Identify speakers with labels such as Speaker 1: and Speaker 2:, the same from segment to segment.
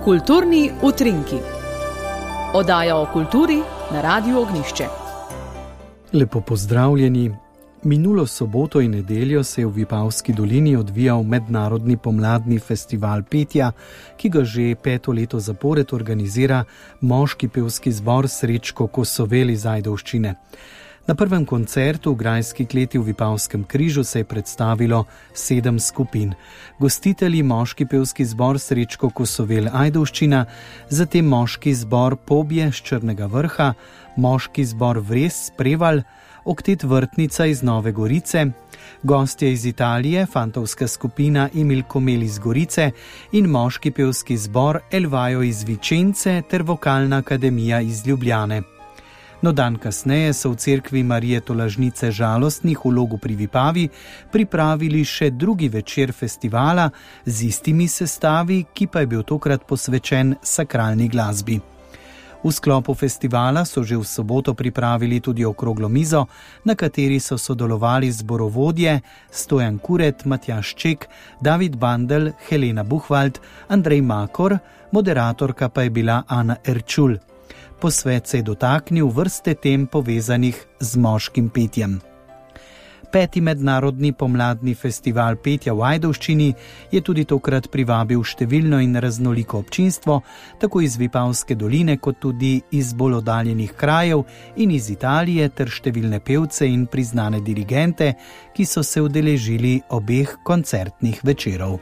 Speaker 1: Kulturni utrinki. Oddaja o kulturi na Radiu Ognjišče.
Speaker 2: Lepo pozdravljeni. Minulo soboto in nedeljo se je v Vipavski dolini odvijal mednarodni pomladni festival petja, ki ga že 5. leto zapored organizira moški pevski zbor Srečko Kosovel iz Ajdovščine. Na prvem koncertu v grajski kleti v Vipavskem križu se je predstavilo 7 skupin. Gostitelji moški pevski zbor Srečko Kosovel Ajdovščina, zatem moški zbor Pobje z Črnega Vrha, moški zbor Vres Prevalj, Oktet Vrtnica iz Nove Gorice, gostje iz Italije, fantovska skupina Emil Komel iz Gorice in moški pevski zbor Elvajo iz Vičence ter vokalna akademija iz Ljubljane. No, dan kasneje so v cerkvi Marije Tolažnice Žalostnih v Logu pri Vipavi pripravili še drugi večer festivala z istimi sestavi, ki pa je bil tokrat posvečen sakralni glasbi. V sklopu festivala so že v soboto pripravili tudi okroglo mizo, na kateri so sodelovali zborovodje Stojan Kuret, Matjaž Ček, David Bandel, Helena Buchwald, Andrej Makor, moderatorka pa je bila Ana Erčul. Posvet se je dotaknil vrste tem povezanih z moškim petjem. 5. mednarodni pomladni festival petja v Ajdovščini je tudi tokrat privabil številno in raznoliko občinstvo, tako iz Vipavske doline kot tudi iz bolj oddaljenih krajev in iz Italije ter številne pevce in priznane dirigente, ki so se udeležili obeh koncertnih večerov.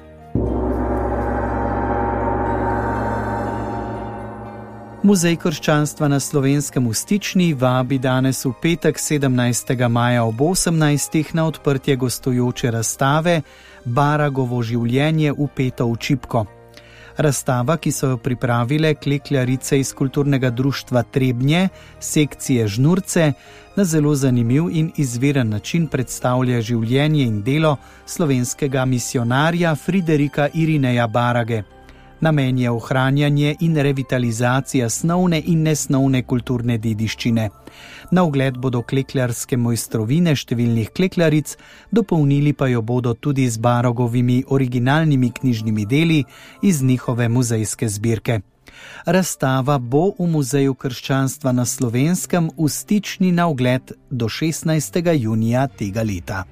Speaker 2: Muzej krščanstva na Slovenskem v Stični vabi danes v petek 17. maja ob 18. na odprtje gostujoče razstave Baragovo življenje vpeto v čipko. Razstava, ki so jo pripravile klekljarice iz kulturnega društva Trebnje, sekcije Žnurce, na zelo zanimiv in izviren način predstavlja življenje in delo slovenskega misionarja Friderika Irineja Barage. Namen je ohranjanje in revitalizacija snovne in nesnovne kulturne dediščine. Na ogled bodo klekljarske mojstrovine številnih klekljaric, dopolnili pa jo bodo tudi z Baragovimi originalnimi knjižnimi deli iz njihove muzejske zbirke. Razstava bo v Muzeju krščanstva na Slovenskem v Stični na ogled do 16. junija tega leta.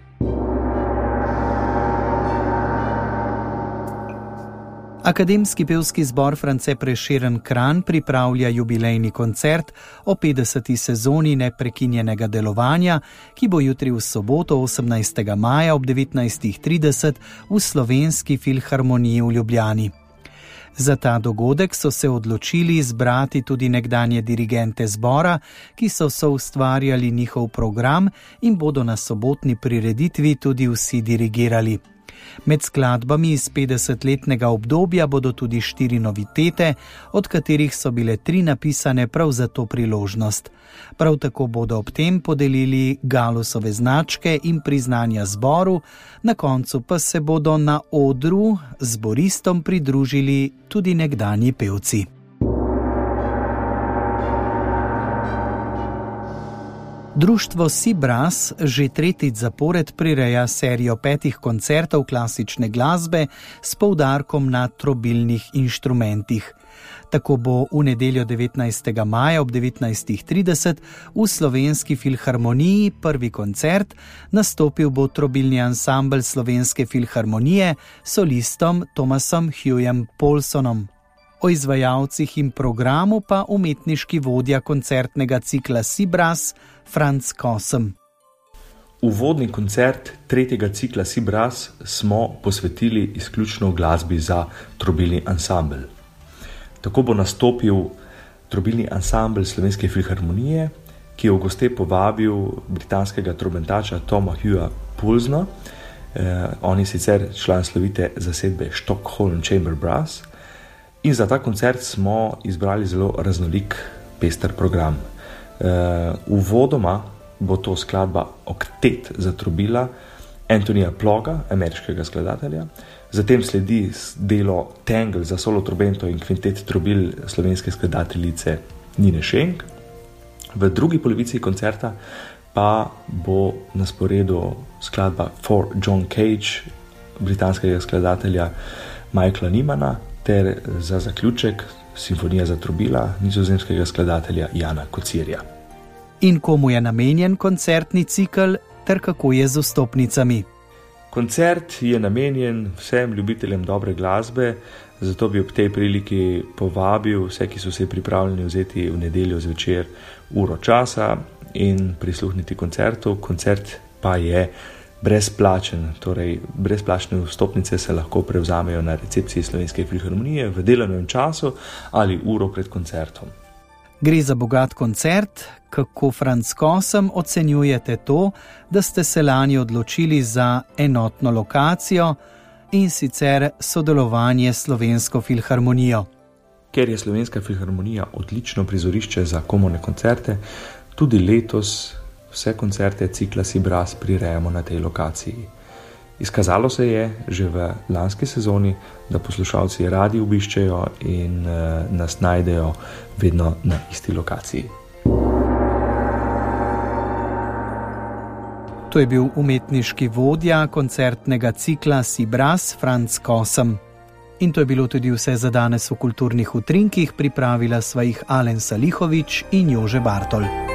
Speaker 2: Akademski pevski zbor France Prešeren Kranj pripravlja jubilejni koncert o 50. sezoni neprekinjenega delovanja, ki bo jutri v soboto 18. maja ob 19.30 v Slovenski filharmoniji v Ljubljani. Za ta dogodek so se odločili zbrati tudi nekdanje dirigente zbora, ki so soustvarjali njihov program in bodo na sobotni prireditvi tudi vsi dirigirali. Med skladbami iz 50-letnega obdobja bodo tudi 4 novitete, od katerih so bile 3 napisane prav za to priložnost. Prav tako bodo ob tem podelili Galusove značke in priznanja zboru, na koncu pa se bodo na odru zboristom pridružili tudi nekdanji pevci. Društvo Sibras že 3. zapored prireja serijo 5 koncertov klasične glasbe s poudarkom na trobilnih inštrumentih. Tako bo v nedeljo 19. maja ob 19.30 v Slovenski filharmoniji prvi koncert, nastopil bo trobilni ansambel Slovenske filharmonije s solistom Thomasom Hughjem Paulsonom. O izvajalcih in programu pa umetniški vodja koncertnega cikla Sibras Franc Kosem.
Speaker 3: Uvodni koncert 3. cikla Sibras smo posvetili izključno glasbi za trobilni ansambel. Tako bo nastopil trobilni ansambel Slovenske filharmonije, ki je v goste povabil britanskega trobentača Thoma Hughja Paulsona. On je sicer član slovite zasedbe Stockholm Chamber Brass. In za ta koncert smo izbrali zelo raznolik pester program. Uvodoma bo to skladba Oktet za trobila Antonija Ploga, ameriškega skladatelja. Zatem sledi delo Tangle za solo trobento in kvintet trobil slovenske skladateljice Nine Schenk. V drugi polovici koncerta pa bo na sporedu skladba For John Cage, britanskega skladatelja Michaela Nymana, ter za zaključek Simfonija za trobila nizozemskega skladatelja Jana Kocirja.
Speaker 2: In komu je namenjen koncertni cikel, ter kako je z vstopnicami?
Speaker 3: Koncert je namenjen vsem ljubiteljem dobre glasbe, zato bi ob tej priliki povabil vse, ki so se pripravljeni vzeti v nedeljo zvečer uro časa in prisluhniti koncertu. Koncert pa je brezplačen, torej brezplačne vstopnice se lahko prevzamejo na recepciji Slovenske filharmonije v delovnem času ali uro pred koncertom.
Speaker 2: Gre za bogat koncert. Kako, Franc Kossem, ocenjujete to, da ste se lani odločili za enotno lokacijo in sicer sodelovanje s Slovensko filharmonijo?
Speaker 3: Ker je Slovenska filharmonija odlično prizorišče za komorne koncerte, tudi letos vse koncerte cikla Sibras prirejamo na tej lokaciji. Izkazalo se je že v lanski sezoni, da poslušalci radi obiščejo in nas najdejo vedno na isti lokaciji.
Speaker 2: To je bil umetniški vodja koncertnega cikla Sibras Franc Kossem. In to je bilo tudi vse za danes v Kulturnih utrinkih, pripravila sva jih Alen Salihović in Jože Bartol.